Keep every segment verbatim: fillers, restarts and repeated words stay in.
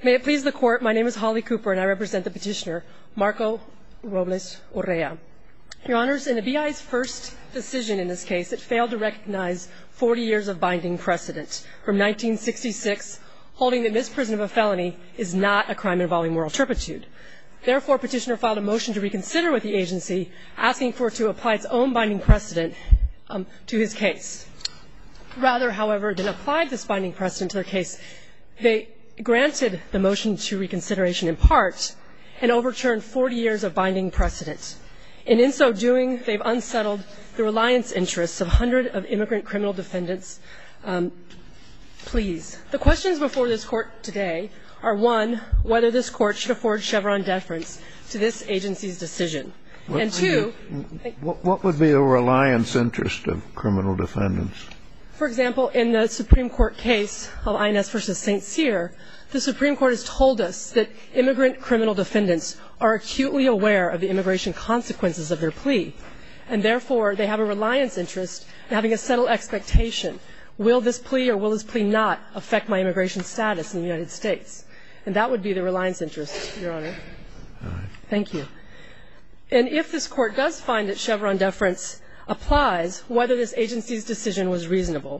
May it please the Court, my name is Holly Cooper and I represent the petitioner, Marco Robles Urrea. Your Honors, in the B I's first decision in this case, it failed to recognize forty years of binding precedent from nineteen sixty-six, holding that misprision of a felony is not a crime involving moral turpitude. Therefore, petitioner filed a motion to reconsider with the agency, asking for it to apply its own binding precedent um, to his case. Rather, however, than apply this binding precedent to their case, they granted the motion to reconsideration in part and overturned forty years of binding precedent. And in so doing, they've unsettled the reliance interests of hundreds of immigrant criminal defendants' um, pleas. The questions before this Court today are, one, whether this Court should afford Chevron deference to this agency's decision. What and two, you, what, what would be a reliance interest of criminal defendants? For example, in the Supreme Court case of I N S versus Saint Cyr, the Supreme Court has told us that immigrant criminal defendants are acutely aware of the immigration consequences of their plea, and therefore they have a reliance interest in having a settled expectation. Will this plea or will this plea not affect my immigration status in the United States? And that would be the reliance interest, Your Honor. All right. Thank you. And if this Court does find that Chevron deference applies, whether this agency's decision was reasonable.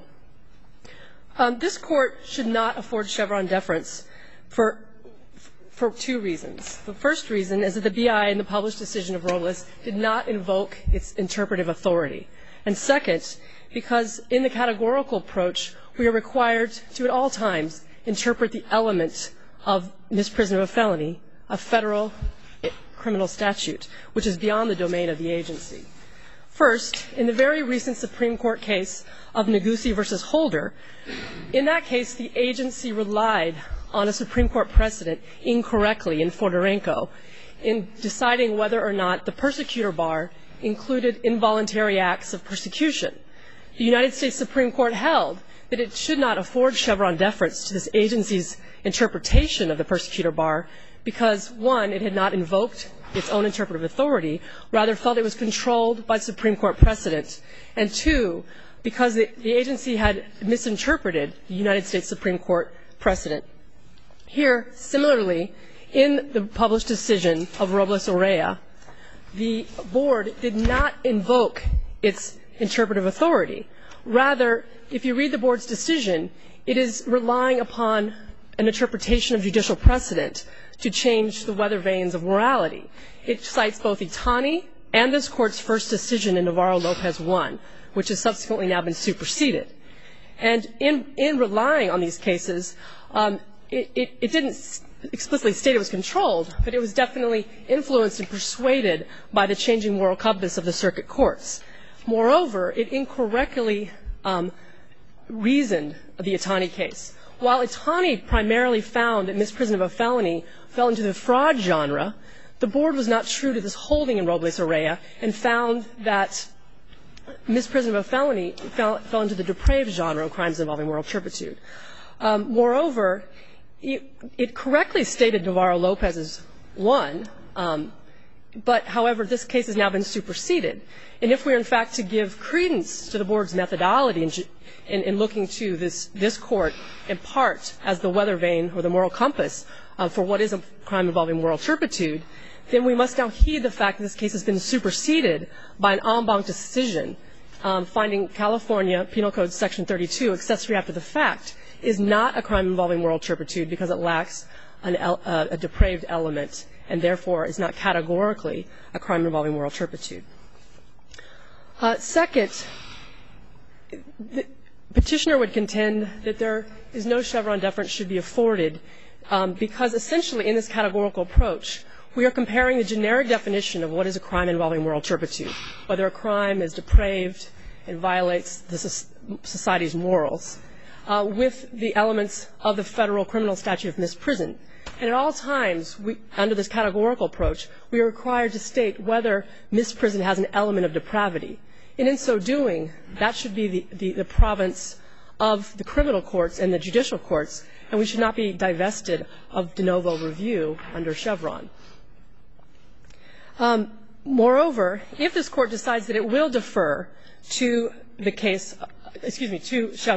Um, this Court should not afford Chevron deference for, for two reasons. The first reason is that the B I in the published decision of Robles did not invoke its interpretive authority. And second, because in the categorical approach, we are required to at all times interpret the element of misprision of a felony, a federal criminal statute, which is beyond the domain of the agency. First, in the very recent Supreme Court case of Negussi versus Holder, in that case, the agency relied on a Supreme Court precedent incorrectly in Fedorenko in deciding whether or not the persecutor bar included involuntary acts of persecution. The United States Supreme Court held that it should not afford Chevron deference to this agency's interpretation of the persecutor bar because, one, it had not invoked its own interpretive authority, rather felt it was controlled by Supreme Court precedent, and two, because the, the agency had misinterpreted the United States Supreme Court precedent. Here, similarly, in the published decision of Robles Urrea, the board did not invoke its interpretive authority. Rather, if you read the board's decision, it is relying upon an interpretation of judicial precedent to change the weather vanes of morality. It cites both Itani and this Court's first decision in Navarro-Lopez one, which has subsequently now been superseded. And in, in relying on these cases, um, it, it, it didn't explicitly state it was controlled, but it was definitely influenced and persuaded by the changing moral compass of the circuit courts. Moreover, it incorrectly um, reasoned the Itani case. While Itani primarily found that misprision of a felony fell into the fraud genre, the board was not true to this holding in Robles Urrea and found that misprision of a felony fell, fell into the depraved genre of crimes involving moral turpitude. Um, moreover, it, it correctly stated Navarro-Lopez's one, um, but however, this case has now been superseded. And if we are in fact to give credence to the board's methodology in, in, in looking to this, this court in part as the weather vane or the moral compass uh, for what is a crime involving moral turpitude, then we must now heed the fact that this case has been superseded by an en banc decision um, finding California Penal Code Section thirty-two, accessory after the fact, is not a crime involving moral turpitude because it lacks an, uh, a depraved element and therefore is not categorically a crime involving moral turpitude. Uh, second, the petitioner would contend that there is no Chevron deference should be afforded um, because essentially in this categorical approach, we are comparing the generic definition of what is a crime involving moral turpitude, whether a crime is depraved and violates the society's morals, uh, with the elements of the federal criminal statute of misprision. And at all times, we, under this categorical approach, we are required to state whether misprision has an element of depravity. And in so doing, that should be the, the, the province of the criminal courts and the judicial courts, and we should not be divested of de novo review under Chevron. Um, moreover, if this court decides that it will defer to the case, excuse me, to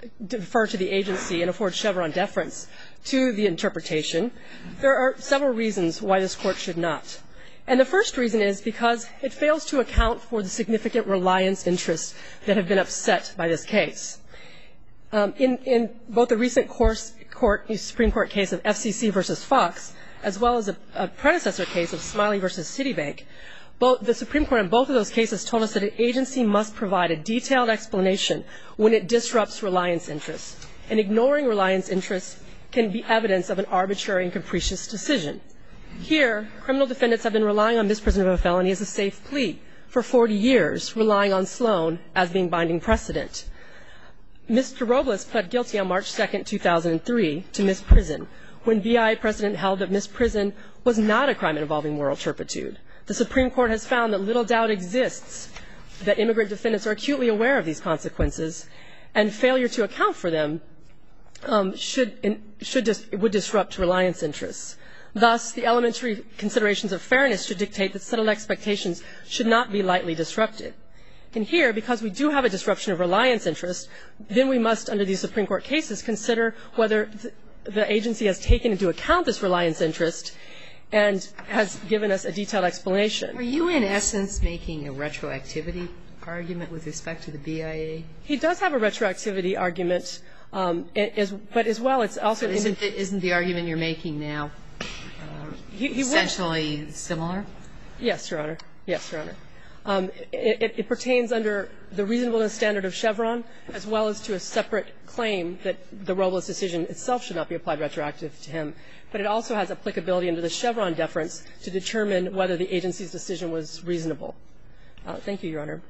defer to the agency and afford Chevron deference to the interpretation, there are several reasons why this Court should not. And the first reason is because it fails to account for the significant reliance interests that have been upset by this case. Um, in, in both the recent course, court, Supreme Court case of F C C versus Fox, as well as a, a predecessor case of Smiley versus Citibank, both, the Supreme Court in both of those cases told us that an agency must provide a detailed explanation when it disrupts reliance interests. And ignoring reliance interests can be evidence of an arbitrary and capricious decision. Here, criminal defendants have been relying on misprision of a felony as a safe plea for forty years, relying on Sloan as being binding precedent. Mister Robles pled guilty on March second, two thousand three to misprison, when B I A precedent held that misprison was not a crime involving moral turpitude. The Supreme Court has found that little doubt exists that immigrant defendants are acutely aware of these consequences, and failure to account for them um, should, in, should dis, would disrupt reliance interests. Thus, the elementary considerations of fairness should dictate that settled expectations should not be lightly disrupted. And here, because we do have a disruption of reliance interest, then we must, under these Supreme Court cases, consider whether th- the agency has taken into account this reliance interest and has given us a detailed explanation. Are you, in essence, making a retroactivity argument with respect to the B I A? He does have a retroactivity argument, um, as, but as well, it's also but isn't, the, isn't the argument you're making now uh, he, he essentially would, similar? Yes, Your Honor. Yes, Your Honor. Um, it, it, it pertains under the reasonableness standard of Chevron, as well as to a separate claim that the Robles decision itself should not be applied retroactive to him. But it also has applicability under the Chevron deference to determine whether the agency's decision was reasonable. Uh, thank you, Your Honor.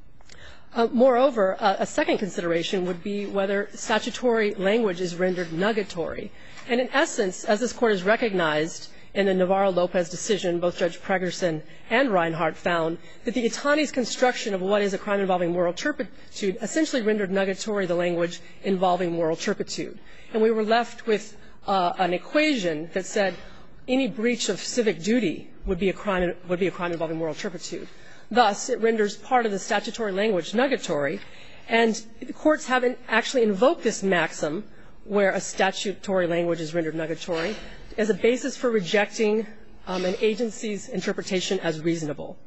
Uh, moreover, uh, a second consideration would be whether statutory language is rendered nugatory. And in essence, as this Court has recognized in the Navarro-Lopez decision, both Judge Pregerson and Reinhart found that the Itani's construction of what is a crime involving moral turpitude essentially rendered nugatory the language involving moral turpitude. And we were left with uh, an equation that said any breach of civic duty would be a crime would be a crime involving moral turpitude. Thus, it renders part of the statutory language nugatory, and the courts haven't actually invoked this maxim where a statutory language is rendered nugatory as a basis for rejecting um, an agency's interpretation as reasonable.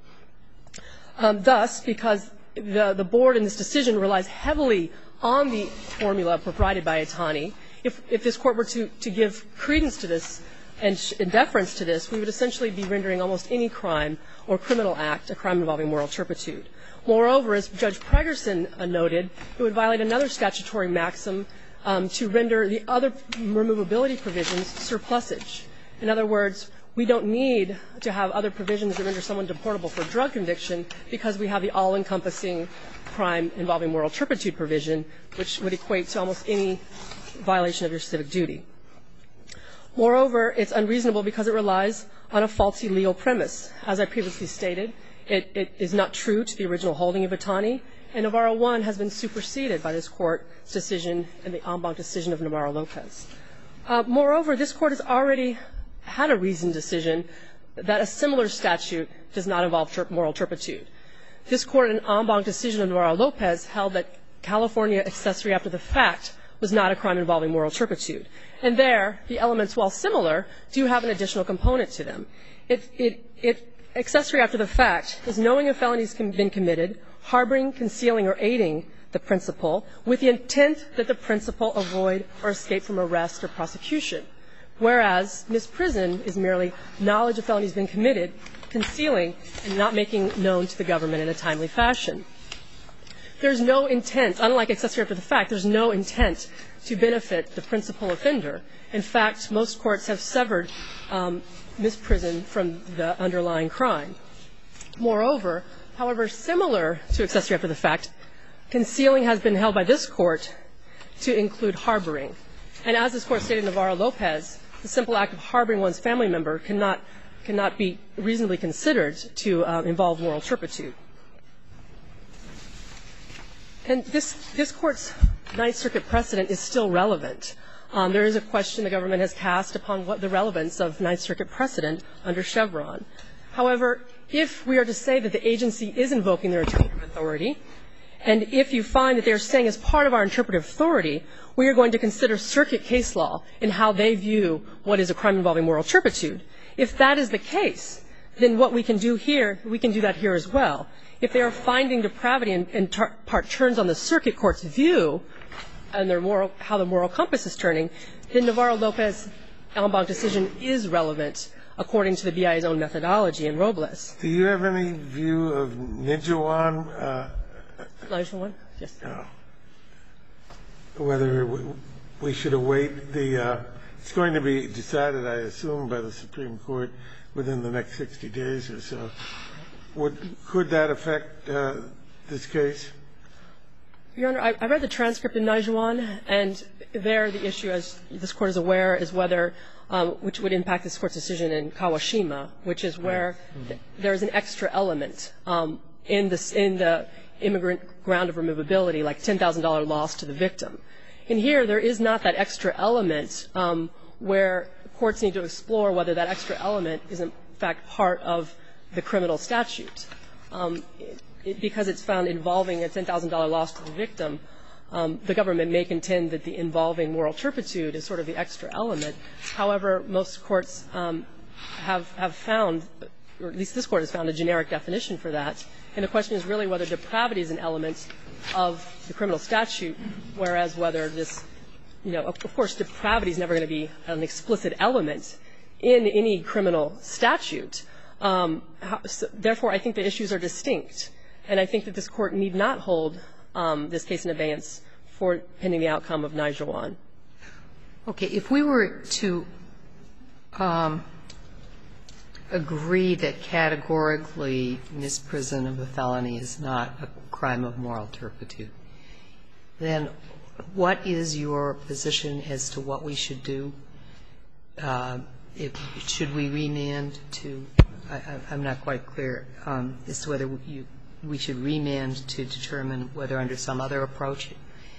Um, thus, because the, the board in this decision relies heavily on the formula provided by Itani, if, if this court were to, to give credence to this and, sh- and deference to this, we would essentially be rendering almost any crime or criminal act a crime involving moral turpitude. Moreover, as Judge Pregerson uh, noted, it would violate another statutory maxim Um, to render the other removability provisions surplusage. In other words, we don't need to have other provisions that render someone deportable for drug conviction because we have the all-encompassing crime involving moral turpitude provision, which would equate to almost any violation of your civic duty. Moreover, it's unreasonable because it relies on a faulty legal premise. As I previously stated, it, it is not true to the original holding of Itani, and Navarro one has been superseded by this Court's decision and the en banc decision of Navarro-Lopez. Uh, moreover, this Court has already had a reasoned decision that a similar statute does not involve tur- moral turpitude. This Court, in an en banc decision of Navarro-Lopez, held that California accessory after the fact was not a crime involving moral turpitude. And there, the elements, while similar, do have an additional component to them. It, it, it accessory after the fact is knowing a felony has been committed, harboring, concealing, or aiding the principal with the intent that the principal avoid or escape from arrest or prosecution, whereas misprison is merely knowledge a felony has been committed, concealing, and not making known to the government in a timely fashion. There's no intent, unlike accessory after the fact, there's no intent to benefit the principal offender. In fact, most courts have severed um, misprison from the underlying crime. Moreover, however, similar to accessory after the fact, concealing has been held by this Court to include harboring. And as this Court stated in Navarro-Lopez, the simple act of harboring one's family member cannot, cannot be reasonably considered to uh, involve moral turpitude. And this, this Court's Ninth Circuit precedent is still relevant. Um, there is a question the government has cast upon what the relevance of Ninth Circuit precedent under Chevron. However, if we are to say that the agency is invoking their interpretive authority And if you find that they're saying as part of our interpretive authority, we are going to consider circuit case law in how they view what is a crime involving moral turpitude. If that is the case, then what we can do here, we can do that here as well. If they are finding depravity in, in tar- part turns on the circuit court's view and their moral, how the moral compass is turning, then Navarro-Lopez en banc decision is relevant according to the B I A's own methodology in Robles. Do you have any view of Nijuan? Uh, Nijuan? Yes. Uh, whether we should await the uh, it's going to be decided, I assume, by the Supreme Court within the next sixty days or so. Would, could that affect uh, this case? Your Honor, I, I read the transcript in Nijuan, and there the issue, as this Court is aware, is whether, um, which would impact this Court's decision in Kawashima, which is where th- there is an extra element um, in, this, in the immigrant ground of removability, like ten thousand dollars loss to the victim. And here, there is not that extra element um, where courts need to explore whether that extra element is, in fact, part of the criminal statute. Um, it, it, because it's found involving a ten thousand dollars loss to the victim, um, the government may contend that the involving moral turpitude is sort of the extra element. However, most courts um, have, have found, or at least this Court has found, a generic definition for that. And the question is really whether depravity is an element of the criminal statute, whereas whether this, you know, of course, depravity is never going to be an explicit element in any criminal statute. Um, how, so therefore, I think the issues are distinct, and I think that this Court need not hold um, this case in abeyance for pending the outcome of Nijuan. Okay. If we were to um, agree that categorically misprison of a felony is not a crime of moral turpitude, then what is your position as to what we should do? Uh, if, should we remand to I, I, I'm not quite clear um, as to whether you, we should remand to determine whether under some other approach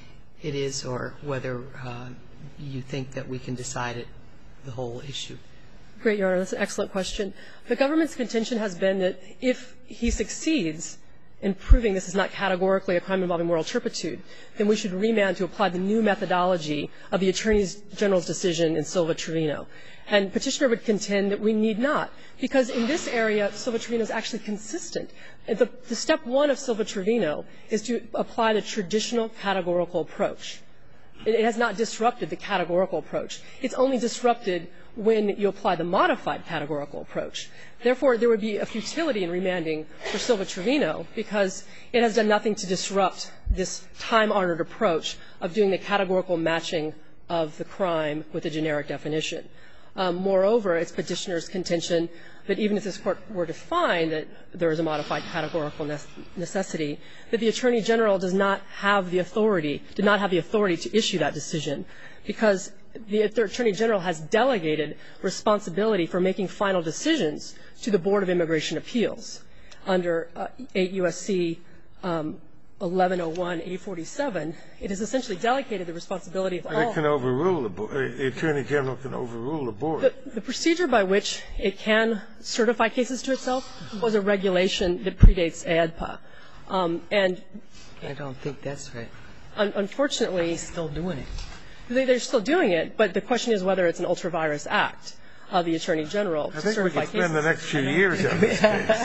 it is, or whether uh, you think that we can decide it, the whole issue. Great, Your Honor. That's an excellent question. The government's contention has been that if he succeeds in proving this is not categorically a crime involving moral turpitude, then we should remand to apply the new methodology of the Attorney General's decision in Silva-Trevino. And Petitioner would contend that we need not, because in this area, Silva-Trevino is actually consistent. The, the step one of Silva-Trevino is to apply the traditional categorical approach. It, it has not disrupted the categorical approach. It's only disrupted when you apply the modified categorical approach. Therefore, there would be a futility in remanding for Silva-Trevino because it has done nothing to disrupt this time-honored approach of doing the categorical matching of the crime with a generic definition. Um, moreover, it's Petitioner's contention that even if this Court were to find that there is a modified categorical ne- necessity, that the Attorney General does not have the authority, did not have the authority to issue that decision, because the Attorney General has delegated responsibility for making final decisions to the Board of Immigration Appeals. Under uh, eight U S C um, eleven oh one A forty-seven, it has essentially delegated the responsibility of all. But it can overrule the board. The Attorney General can overrule the board. The, the procedure by which it can certify cases to itself was a regulation that predates A D P A. Um, and I don't think that's right. Un- unfortunately, He's still doing it. They, they're still doing it, but the question is whether it's an ultra-virus act of the Attorney General to I think certify we could spend cases. the next few years on this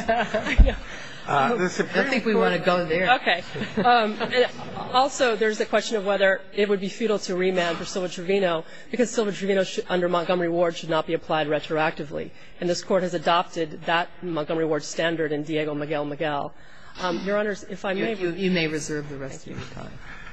case. Uh, the I Supreme don't think we Court- want to go there. Okay. Um, and also, there's the question of whether it would be futile to remand for Silva-Trevino because Silva-Trevino should, under Montgomery Ward should not be applied retroactively. And this Court has adopted that Montgomery Ward standard in Diego Miguel Miguel. Um, Your Honors, if I may. You, you, you may reserve the rest of your time.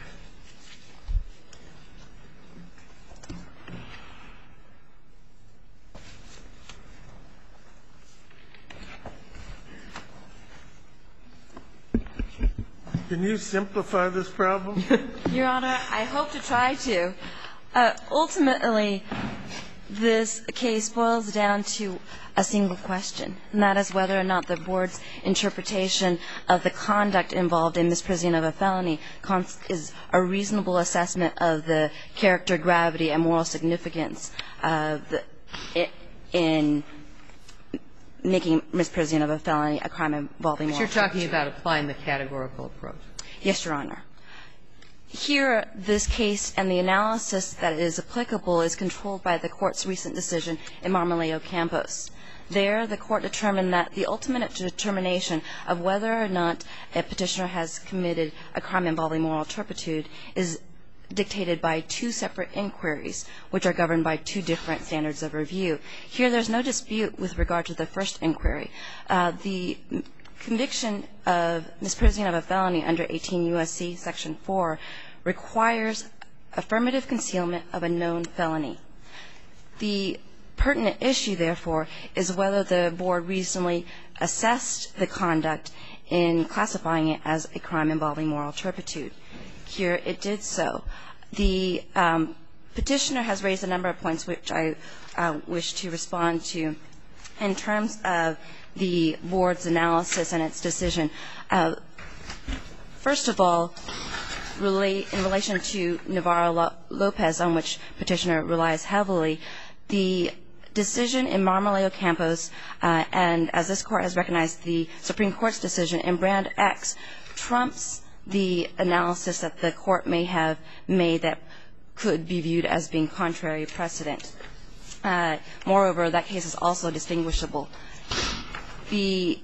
Can you simplify this problem? Your Honor, I hope to try to. Uh, ultimately, this case boils down to a single question, and that is whether or not the Board's interpretation of the conduct involved in misprision of a felony is a reasonable assessment of the character, gravity, and moral significance of the, in making misprision of a felony a crime involving But moral you're talking turpitude. about applying the categorical approach. Yes, Your Honor. Here, this case and the analysis that is applicable is controlled by the Court's recent decision in Marmoleo-Campos. There, the Court determined that the ultimate determination of whether or not a petitioner has committed a crime involving moral turpitude is dictated by two separate inquiries, which are governed by two different standards of review. Here, there's no dispute with regard to the first inquiry. Uh, the conviction of misprision of a felony under eighteen U S C Section four requires affirmative concealment of a known felony. The pertinent issue, therefore, is whether the Board reasonably assessed the conduct in classifying it as a crime involving moral turpitude. Here, it did so. The um, petitioner has raised a number of points which I uh, wish to respond to. In terms of the Board's analysis and its decision, uh, first of all, relate, in relation to Navarro-Lopez, on which petitioner relies heavily, the decision in Marmoleo-Campos, uh, and as this Court has recognized, the Supreme Court's decision in Brand X trumps the analysis that the Court may have made that could be viewed as being contrary precedent. Uh, moreover, that case is also distinguishable. The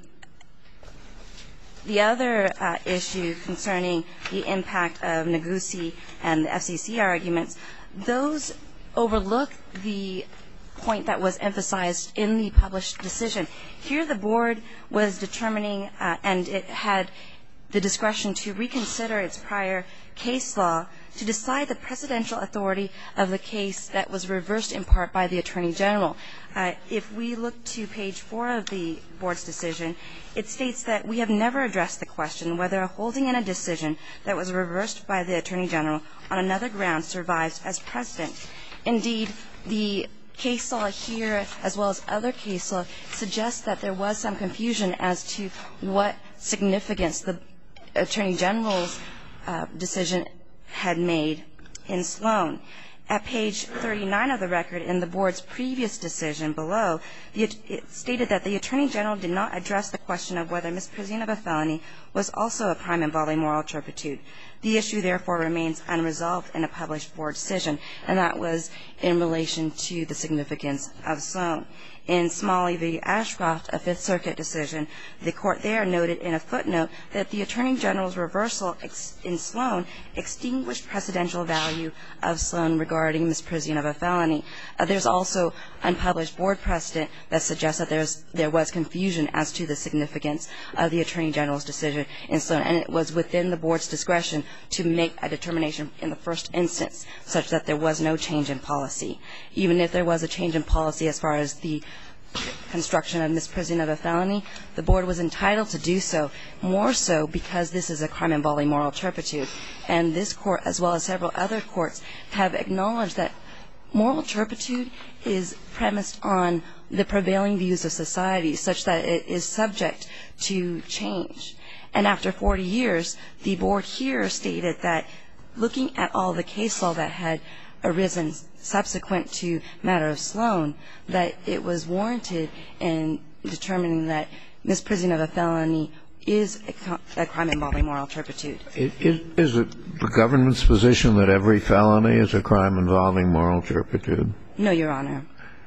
The other uh, issue concerning the impact of Negussi and the F C C arguments, those overlook the point that was emphasized in the published decision. Here the Board was determining, uh, and it had the discretion to reconsider its prior case law to decide the precedential authority of the case that was reversed in part by the Attorney General. Uh, if we look to page four of the Board's decision, it states that we have never addressed the question whether a holding in a decision that was reversed by the Attorney General on another ground survives as precedent. Indeed, the case law here, as well as other case law, suggests that there was some confusion as to what significance the Attorney General's uh, decision had made in Sloan. At page thirty-nine of the record in the Board's previous decision below, the, it stated that the Attorney General did not address the question of whether misprision of a felony was also a crime involving moral turpitude. The issue, therefore, remains unresolved in a published Board decision, and that was in relation to the significance of Sloan. In Smalley v. Ashcroft, a Fifth Circuit decision, the Court there noted in a footnote that the Attorney General's reversal ex- in Sloan extinguished precedential value of Sloan regarding misprision of a felony. Uh, there's also unpublished Board precedent that suggests that there's, there was confusion as to the significance of the Attorney General's decision in Sloan, and it was within the Board's discretion to make a determination in the first instance such that there was no change in policy. Even if there was a change in policy as far as the construction of misprision of a felony, the Board was entitled to do so, more so because this is a crime involving moral turpitude. And this Court, as well as several other courts, have acknowledged that moral turpitude is premised on the prevailing views of society such that it is subject to change. And after forty years, the Board here stated that looking at all the case law that had arisen subsequent to matter of Sloan, that it was warranted in determining that misprision of a felony is a, a crime involving moral turpitude. Is, is it the government's position that every felony is a crime involving moral turpitude? No, Your Honor.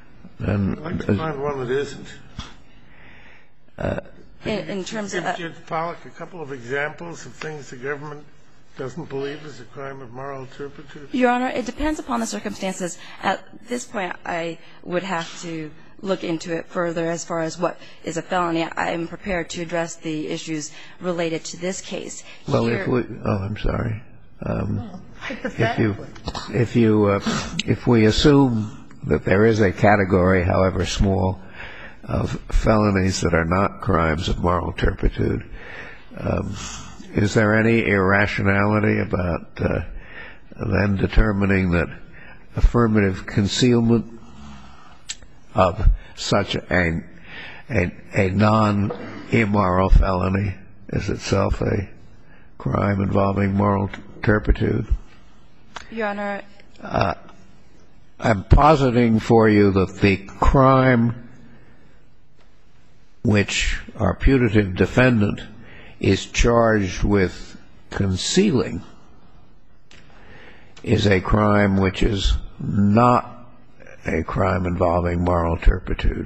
And I'd like to find one that isn't. Uh, in, in terms Give of Judge Pollack a couple of examples of things the government doesn't believe is a crime of moral turpitude? Your Honor, it depends upon the circumstances. At this point, I would have to look into it further as far as what is a felony. I am prepared to address the issues related to this case. well, Here, if we, oh, I'm sorry. Um, if you, if you, uh, if we assume that there is a category, however small, of felonies that are not crimes of moral turpitude, um, is there any irrationality about uh, then determining that affirmative concealment of such a, a, a non-immoral felony is itself a crime involving moral turpitude? Your Honor, Uh, I'm positing for you that the crime which our putative defendant is charged with concealing is a crime which is not a crime involving moral turpitude.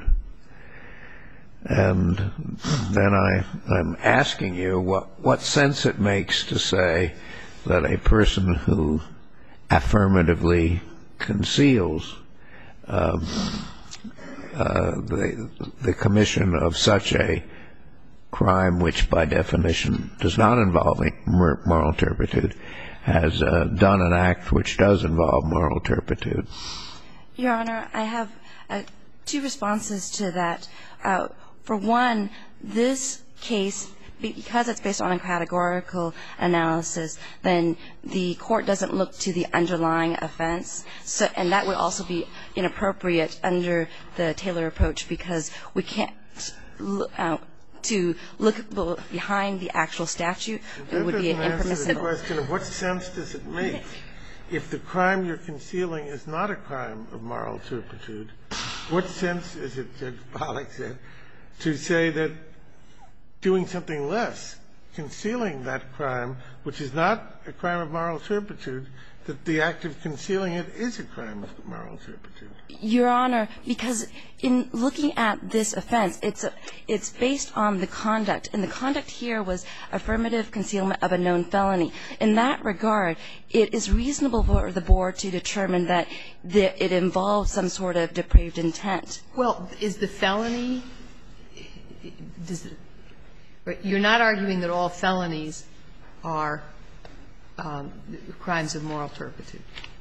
And then I, I'm asking you what, what sense it makes to say that a person who affirmatively conceals um, uh, the, the commission of such a crime, which by definition does not involve moral turpitude, has uh, done an act which does involve moral turpitude. Your Honor, I have uh, two responses to that. Uh, for one, this case, because it's based on a categorical analysis, then the court doesn't look to the underlying offense, so, and that would also be inappropriate under the Taylor approach, because we can't look uh, to look behind the actual statute. It would be impermissible. That doesn't answer the question of what sense does it make if the crime you're concealing is not a crime of moral turpitude. What sense is it, Judge Pollack said, to say that doing something less, concealing that crime, which is not a crime of moral turpitude, that the act of concealing it is a crime of moral turpitude? Your Honor, because in looking at this offense, it's a, it's based on the conduct, and the conduct here was affirmative concealment of a known felony. In that regard, it is reasonable for the board to determine that the, it involves some sort of depraved intent. Well, is the felony does it, you're not arguing that all felonies are um, crimes of moral turpitude?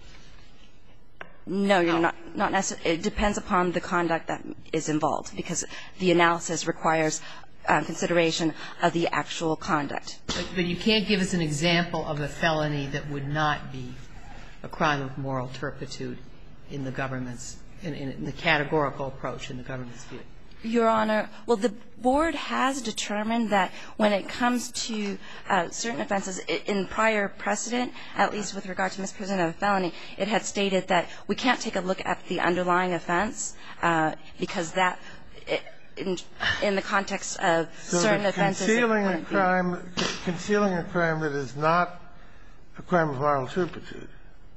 No, you're not, not necessarily. It depends upon the conduct that is involved, because the analysis requires uh, consideration of the actual conduct. But, but you can't give us an example of a felony that would not be a crime of moral turpitude in the government's, in, in the categorical approach in the government's view. Your Honor, well, the board has determined that when it comes to uh, certain offenses in prior precedent, at least with regard to misprision of a felony, it had stated that we can't take a look at the underlying offense uh, because that, in, in the context of so certain offenses, concealing a crime, concealing a crime that is not a crime of moral turpitude,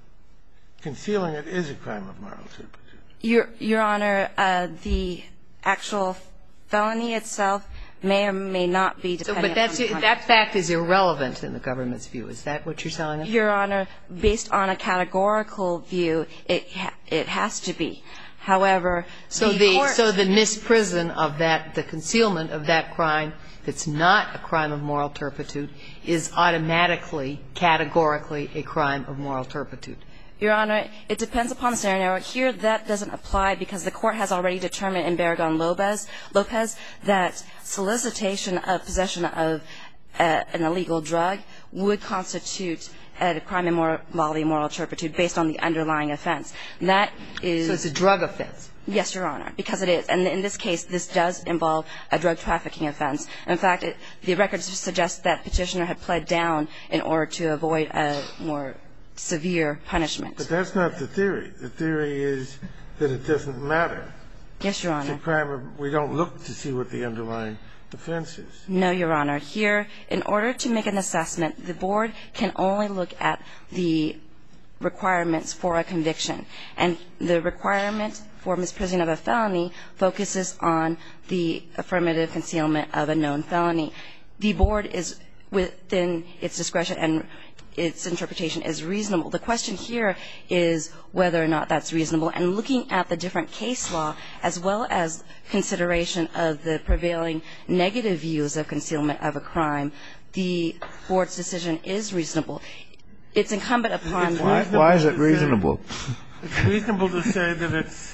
concealing it is a crime of moral turpitude. Your, Your Honor, uh, the actual felony itself may or may not be dependent so, but that's, on the that fact is irrelevant in the government's view. Is that what you're telling us? Your Honor, based on a categorical view, it ha it has to be. However, so the, the court so the misprison of that, the concealment of that crime that's not a crime of moral turpitude is automatically, categorically a crime of moral turpitude. Your Honor, it depends upon the scenario. Here, that doesn't apply because the court has already determined in Barragan-Lopez Lopez that solicitation of possession of uh, an illegal drug would constitute a crime involving moral turpitude based on the underlying offense. That is so it's a drug offense. Yes, Your Honor, because it is. And in this case, this does involve a drug trafficking offense. In fact, it, the records suggest that Petitioner had pled down in order to avoid a more severe punishment. But that's not the theory. The theory is that it doesn't matter. Yes, Your Honor. It's a crime of, we don't look to see what the underlying offense is. No, Your Honor. Here, in order to make an assessment, the board can only look at the requirements for a conviction. And the requirement for misprision of a felony focuses on the affirmative concealment of a known felony. The board is within its discretion and its interpretation is reasonable. The question here is whether or not that's reasonable. And looking at the different case law, as well as consideration of the prevailing negative views of concealment of a crime, the board's decision is reasonable. It's incumbent upon the Why, why is it reasonable? It's reasonable to say that it's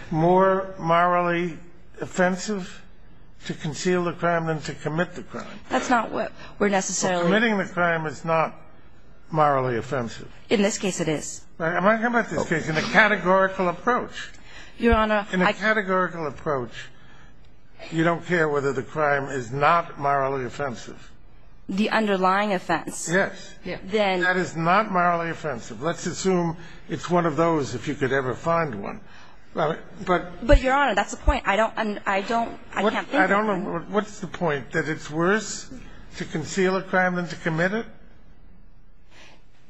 more morally offensive to conceal the crime than to commit the crime. That's not what we're necessarily. Well, committing the crime is not morally offensive. In this case, it is. I'm talking about this case in a categorical approach. Your Honor, in a I categorical approach, you don't care whether the crime is not morally offensive. The underlying offense. Yes. Yeah. Then that is not morally offensive. Let's assume it's one of those if you could ever find one. Well, but But Your Honor, that's the point. I don't. I don't. I what, can't think. I don't of know. What's the point? That it's worse to conceal a crime than to commit it?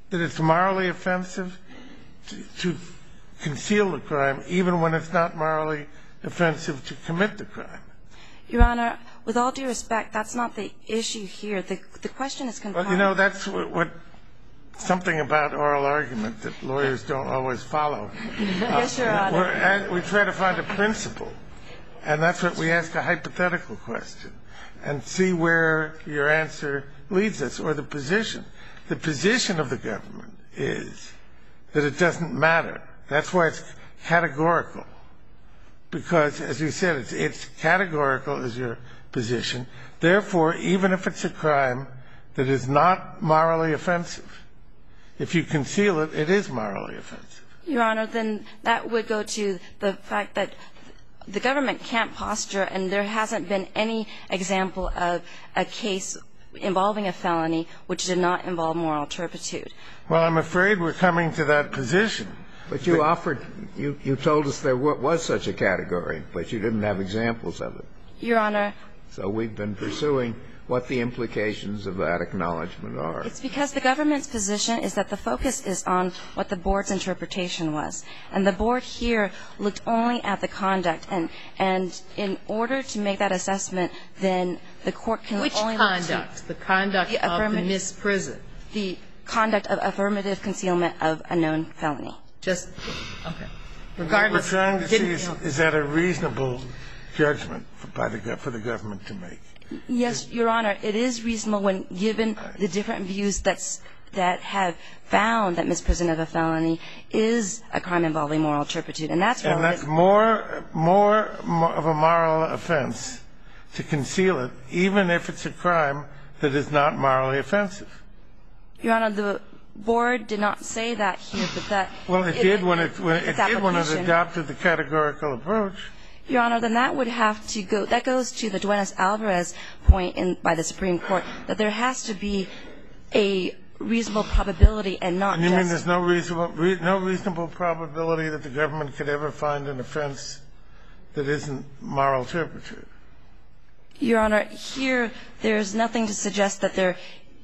that it's morally offensive to, to conceal the crime even when it's not morally offensive to commit the crime? Your Honor, with all due respect, that's not the issue here. The, the question is confined. Well, you know, that's what, what something about oral argument that lawyers don't always follow. Yes, Your uh, Honor. We're at, we try to find a principle, and that's what we ask a hypothetical question and see where your answer leads us, or the position. The position of the government is that it doesn't matter. That's why it's categorical. Because, as you said, it's, it's categorical is your position. Therefore, even if it's a crime that is not morally offensive, if you conceal it, it is morally offensive. Your Honor, then that would go to the fact that the government can't posture, and there hasn't been any example of a case involving a felony which did not involve moral turpitude. Well, I'm afraid we're coming to that position. But you offered, you, you told us there was such a category, but you didn't have examples of it. Your Honor. So we've been pursuing what the implications of that acknowledgment are. It's because the government's position is that the focus is on what the board's interpretation was. And the board here looked only at the conduct. And, and in order to make that assessment, then the court can Which only conduct? look to the conduct the of the Miss Prison. The conduct of affirmative concealment of a known felony. Just, okay. Regardless. What we're trying to see is, is that a reasonable judgment by the, for the government to make? Yes, Your Honor. It is reasonable when given the different views that's, that have found that misprision of a felony is a crime involving moral turpitude. And that's relevant. And that's more, more, more of a moral offense to conceal it, even if it's a crime that is not morally offensive. Your Honor, the board did not say that here, but that. Well, it, it did when it, when it did when it adopted the categorical approach. Your Honor, then that would have to go, that goes to the Duenas-Alvarez point in, by the Supreme Court, that there has to be a reasonable probability and not and you just. mean there's no reasonable, re, no reasonable probability that the government could ever find an offense that isn't moral turpitude? Your Honor, here there's nothing to suggest that there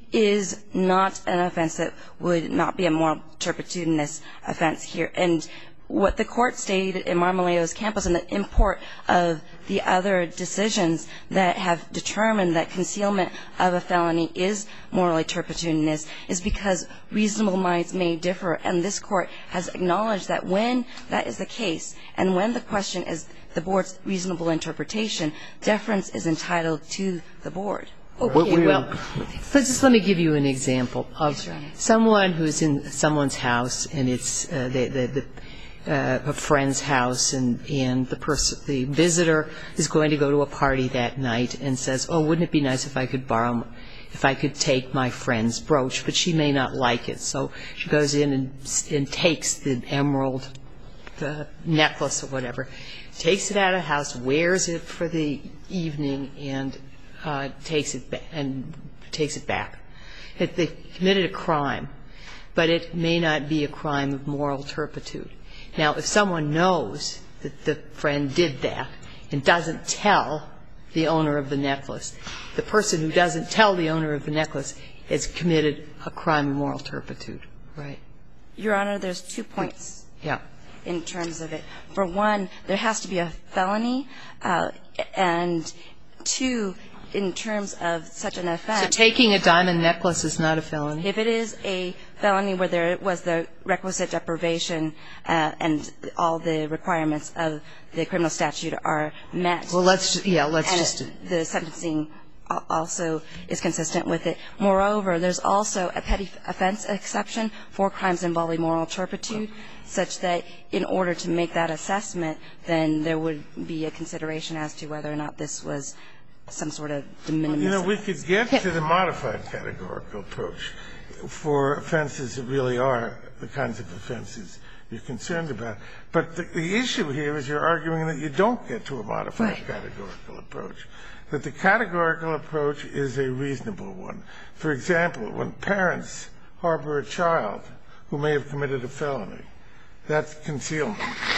is not an offense that would not be a moral turpitudinous offense here. And what the court stated in Marmoleos-Campos and the import of the other decisions that have determined that concealment of a felony is morally turpitudinous is because reasonable minds may differ. And this Court has acknowledged that when that is the case and when the question is the board's reasonable interpretation, deference is entitled to the board. Okay, well, just let me give you an example of someone who's in someone's house and it's uh, the, the, the Uh, a friend's house, and, and the person, the visitor is going to go to a party that night and says, oh, wouldn't it be nice if I could borrow, if I could take my friend's brooch, but she may not like it. So she goes in and, and takes the emerald, the necklace or whatever, takes it out of the house, wears it for the evening, and uh, takes it ba- and takes it back. It, they committed a crime, but it may not be a crime of moral turpitude. Now, if someone knows that the friend did that and doesn't tell the owner of the necklace, the person who doesn't tell the owner of the necklace has committed a crime of moral turpitude, right? Your Honor, there's two points. Yeah. In terms of it. For one, there has to be a felony, uh, and two, in terms of such an offense. So taking a diamond necklace is not a felony? If it is a felony where there was the requisite deprivation uh, and all the requirements of the criminal statute are met. Well, let's, yeah, let's and just. It, the sentencing also is consistent with it. Moreover, there's also a petty offense exception for crimes involving moral turpitude, such that in order to make that assessment, then there would be a consideration as to whether or not this was some sort of de minimis. You know, we could get to the modified categorical approach for offenses that really are the kinds of offenses you're concerned about. But the, the issue here is you're arguing that you don't get to a modified right. categorical approach, that the categorical approach is a reasonable one. For example, when parents harbor a child who may have committed a felony, that's concealment.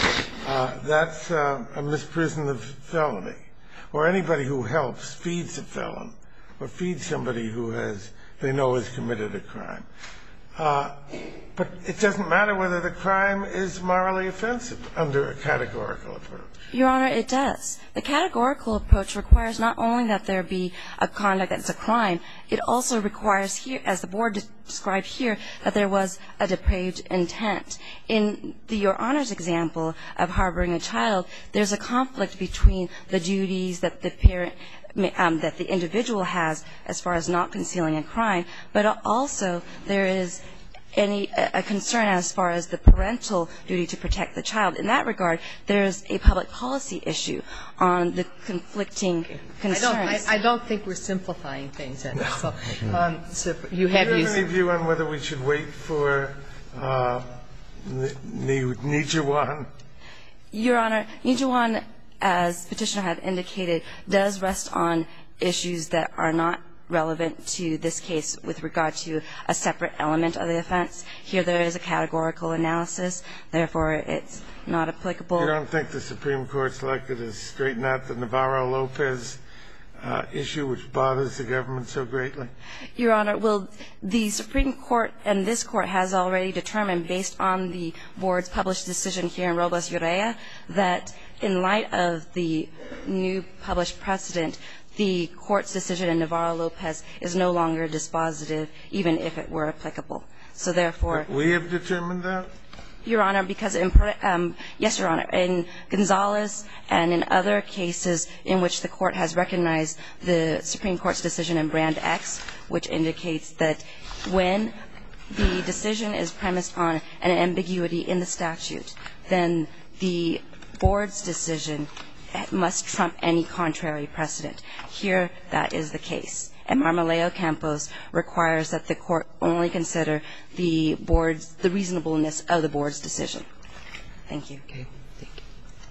Uh, that's uh, a misprision of felony. Or anybody who helps feeds a felon or feeds somebody who has they know has committed a crime. Uh, but it doesn't matter whether the crime is morally offensive under a categorical approach. Your Honor, it does. The categorical approach requires not only that there be a conduct that's a crime, it also requires here, as the Board described here, that there was a depraved intent. In the, Your Honor's example of harboring a child, there's a conflict between the duties that the parent Um, that the individual has as far as not concealing a crime, but also there is any a concern as far as the parental duty to protect the child. In that regard, there's a public policy issue on the conflicting concerns. I don't, I, I don't think we're simplifying things. No. So, um, so you have, Do you have any view on whether we should wait for uh, Nijuan? Your Honor, Nijuan, as Petitioner had indicated, does rest on issues that are not relevant to this case with regard to a separate element of the offense. Here there is a categorical analysis. Therefore, it's not applicable. You don't think the Supreme Court's likely to straighten out the Navarro-Lopez uh, issue, which bothers the government so greatly? Your Honor, well, the Supreme Court and this Court has already determined, based on the Board's published decision here in Robles-Urrea, that in light of the new published precedent, the Court's decision in Navarro-Lopez is no longer dispositive, even if it were applicable. So therefore we have determined that? Your Honor, because in, um, yes, Your Honor, in Gonzalez and in other cases in which the Court has recognized the Supreme Court's decision in Brand X, which indicates that when the decision is premised on an ambiguity in the statute, then the Board's decision must trump any contrary precedent. Here, that is the case. And Marmoleo-Campos requires that the Court only consider the Board's, the reasonableness of the Board's decision. Thank you. Okay. Thank you.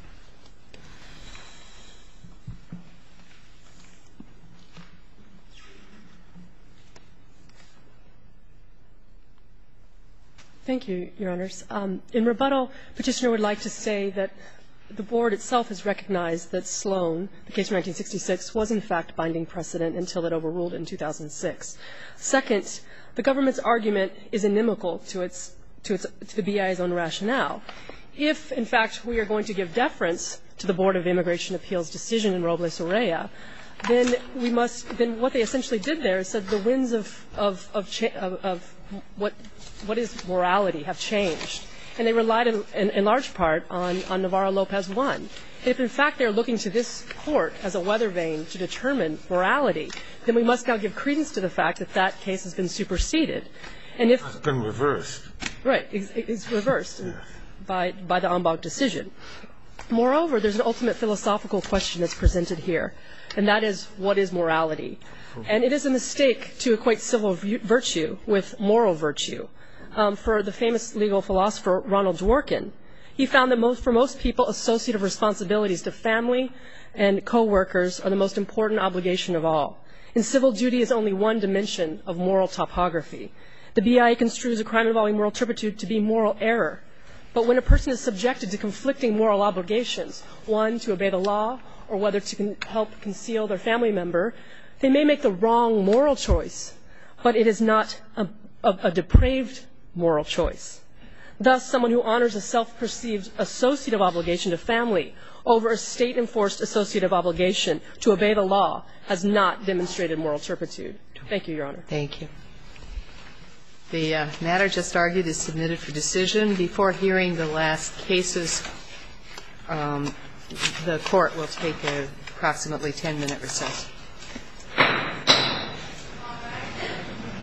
Thank you, Your Honors. Um, in rebuttal, Petitioner would like to say that the Board itself has recognized that Sloan, the case from nineteen sixty-six, was in fact binding precedent until it overruled in two thousand six. Second, the government's argument is inimical to its to its to the B I A's own rationale. If, in fact, we are going to give deference to the Board of Immigration Appeals' decision in Robles-Urrea, then we must then what they essentially did there is said the winds of of of, cha- of, of what what is morality have changed. And they relied in, in, in large part on, on Navarro-Lopez one. If, in fact, they're looking to this Court as a weather vane to determine morality, then we must now give credence to the fact that that case has been superseded. And if It's been reversed. Right. It's, it's reversed by, by the en banc decision. Moreover, there's an ultimate philosophical question that's presented here, and that is, what is morality? And it is a mistake to equate civil virtue with moral virtue. Um, for the famous legal philosopher Ronald Dworkin, he found that most, for most people, associative responsibilities to family and co-workers are the most important obligation of all. And civil duty is only one dimension of moral topography. The B I A construes a crime involving moral turpitude to be moral error. But when a person is subjected to conflicting moral obligations, one, to obey the law, or whether to con- help conceal their family member, they may make the wrong moral choice, but it is not a, a, a depraved moral choice. Thus, someone who honors a self-perceived associative obligation to family over a state-enforced associative obligation to obey the law has not demonstrated moral turpitude. Thank you, Your Honor. Thank you. The uh, matter just argued is submitted for decision. Before hearing the last cases, um, the Court will take an approximately ten-minute recess.